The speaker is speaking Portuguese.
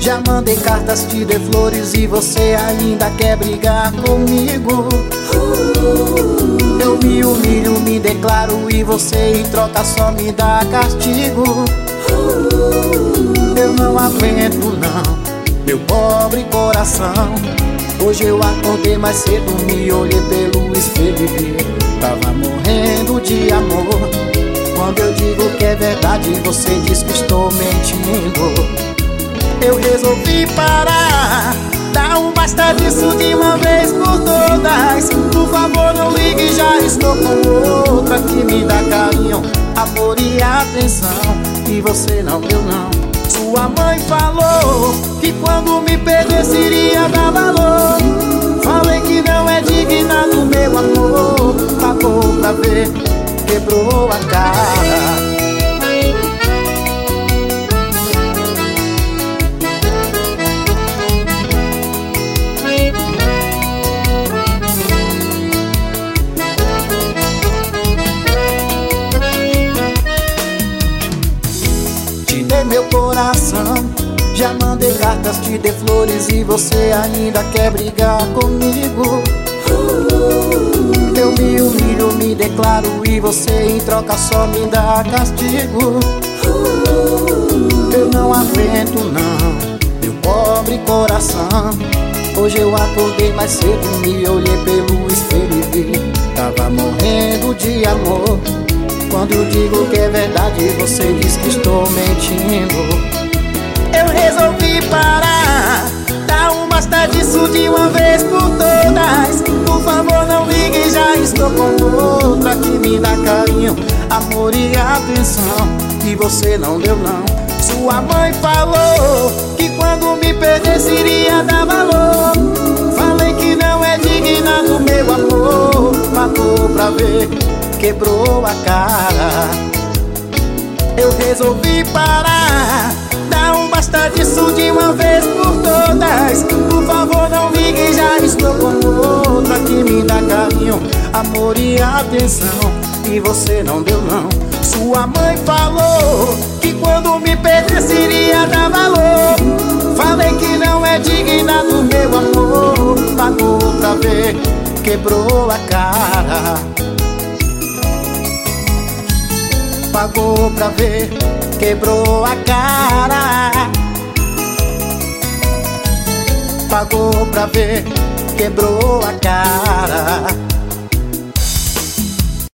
Já mandei cartas, te dei flores e você ainda quer brigar comigo. Eu me humilho, me declaro e você em troca só me dá castigo. Eu não aguento não, meu pobre coração. Hoje eu acordei mais cedo, me olhei pelo espelho e vi, tava morrendo de amor. Quando eu digo que é verdade, você diz que estou mentindo. Eu resolvi parar, dá um basta disso de uma vez por todas. Por favor não ligue, já estou com outra que me dá carinho, amor e atenção, e você não deu não. Sua mãe falou que quando me perdesse iria dar valor. Falei que não é digna do meu amor. Pagou pra ver, quebrou a cara. Te dei meu coração, já mandei cartas, te dei flores e você ainda quer brigar comigo. Eu me humilho, me declaro e você em troca só me dá castigo. Eu não aguento não, meu pobre coração. Hoje eu acordei mais cedo, me olhei pelo espelho e vi, tava morrendo de amor. Quando eu digo que é verdade, você diz que estou mentindo. Eu resolvi parar, dá um basta disso de uma vez por todas. Por favor não ligue, já estou com outra que me dá carinho, amor e atenção, e você não deu não. Sua mãe falou que quando me perdesse iria dar valor. Falei que não é digna do meu amor. Pagou pra ver, quebrou a cara. Eu resolvi parar, dá um basta disso de uma vez por todas. Por favor não ligue, já estou com outra que me dá carinho, amor e atenção, e você não deu não. Sua mãe falou que quando me perdesse iria dar valor. Falei que não é digna do meu amor. Pagou pra ver, quebrou a cara. Pagou pra ver, quebrou a cara. Pagou pra ver, quebrou a cara.